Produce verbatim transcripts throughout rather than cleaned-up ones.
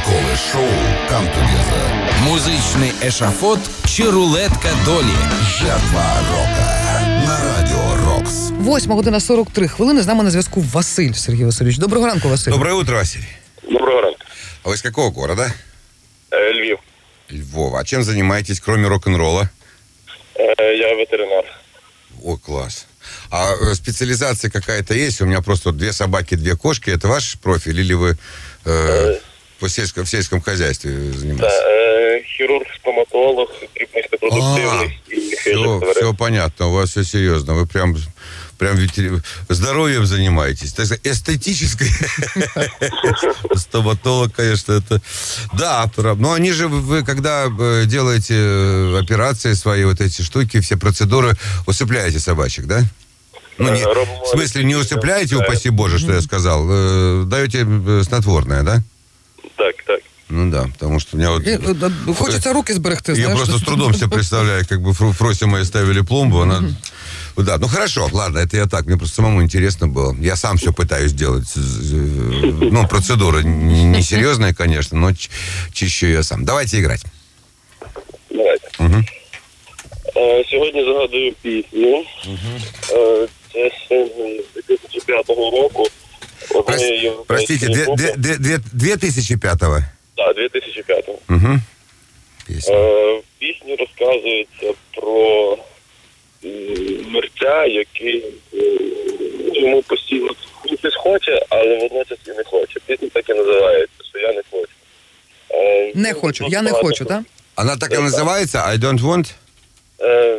Ранкове шоу «Come Together». Музичний ешафот чи рулетка долі. Жертва рока на Радіо Рокс. Восьма година сорок три хвилини. З нами на зв'язку Василь Сергій Васильович. Доброго ранку, Василь. Доброе утро, Василий. Доброго ранку. А вы из какого города? Э, Львів. Львова. А чем занимаетесь, кроме рок-н-ролла? Э, я ветеринар. О, класс. А э, специализация какая-то есть? У меня просто две собаки, две кошки. Это ваш профиль? Или вы э, э, по сельском, в сельском хозяйстве занимаетесь? Да, э, хирург, стоматолог, репродуктивный. Все, все понятно. У вас все серьезно. Вы прям... Прям ветер... здоровьем занимаетесь. Так сказать, эстетической. Стоматолог, конечно, это... Да, но они же, вы когда делаете операции свои, вот эти штуки, все процедуры, усыпляете собачек, да? Ну, не, в смысле, не усыпляете, упаси Боже, что я сказал, даете снотворное, да? Так, так. Ну да, потому что у меня вот... Хочется руки сберегти, Я знаешь, просто с трудом себе представляю, как бы Фросе моей ставили пломбу, она... Да, ну хорошо, ладно, это я так, мне просто самому интересно было. Я сам все пытаюсь делать. Ну, процедура несерьезная, конечно, но чищу я сам. Давайте играть. Давайте. Угу. Е, сьогодні загадую пісню. Угу. Е, це сингл дві тисячі п'ятого року. Прости, простите, две тысячи пятого? Так, дві тисячі п'ятого. Угу. Пісня. Е, в пісні розказується про мерця, який йому постійно щось хоче, але водночас і не хоче. Пісня так і називається, що я не хочу. Е, Не хочу, я не хочу, так? Она так и называется? I don't want? Е,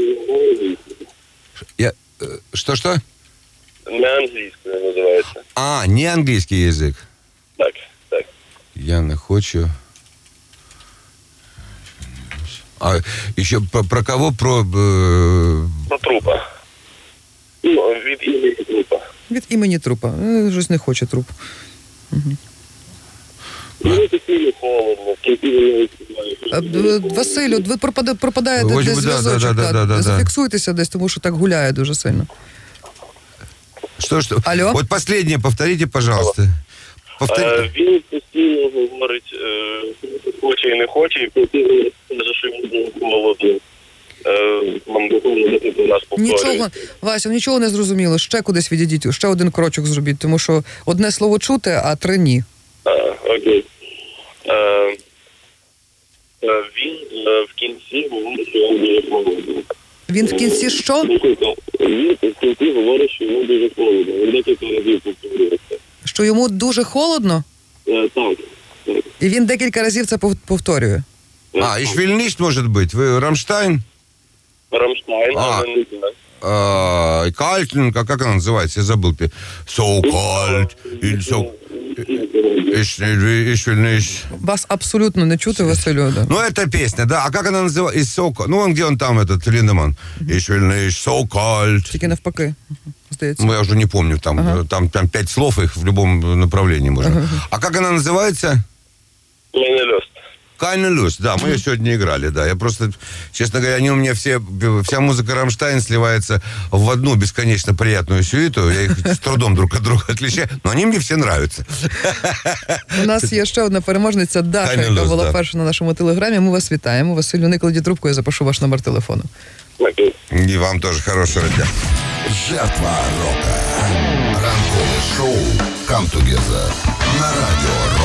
Я... Что-что? Не англійською називається. А, не английский язык. Так, так. Я не хочу... А еще про, про кого? Про... Э... Про трупа. Ну, від імені трупа. Від імені трупа. Е, Щось не хоче труп. Угу. Ну, такі холодно. Василю, ви пропада- пропадаєте Ось десь би, да, зв'язочок. да, да, да, да, да. Зафіксуйтеся десь, тому що так гуляє дуже сильно. Что, что? Алло? Вот последнее повторите, пожалуйста. Повторите. Е, він постійно говорить, е, хоче і не хоче, і постійно каже, що йому дуже холодно. Е, Нам допомогти нас повторює. Нічого, Вася, нічого не зрозуміло. Ще кудись відійдіть, ще один крочок зробіть, тому що одне слово чути, а три ні. А, окей. Е, е, він е, в кінці говорить, що йому дуже холодно. Він в кінці що? Він в кінці говорить, що йому дуже холодно. Він декілька разів повторюється. Що йому дуже холодно? Е, так, так. І він декілька разів це пов- повторює. А, ich will nicht, может быть. Вы Рамштайн? Рамштайн, А. але не знаю. А, Кальтин, как, как она называется? Я забыл. So cold. или So... Ich, ich will nicht. Вас абсолютно не чути, Василю. Да. Ну, это песня, да. А как она называется? Из So cold. Ну, он где он там, этот, Линдеман? Ich will nicht, so cold. Тільки навпаки, здається. Ну, я уже не помню, там, Ага. там, там пять слов, их в любом направлении можно. Ага. А как она называется? Мене льост. Keine Lust, да, мы ее сегодня играли, да. Я просто, честно говоря, они у меня все, вся музыка Рамштайн сливается в одну бесконечно приятную сюиту. Я их с трудом друг от друга отличаю, но они мне все нравятся. У нас є ще одна переможниця Даша, Таня яка Лос, була да. перша на нашому телеграмі. Ми вас вітаємо. Василю, не кладіть трубку, я запишу ваш номер телефону. Окей. И вам тоже хорошего дня. Жертва рока. Ранкове шоу «Come Together» на Радіо Рокс.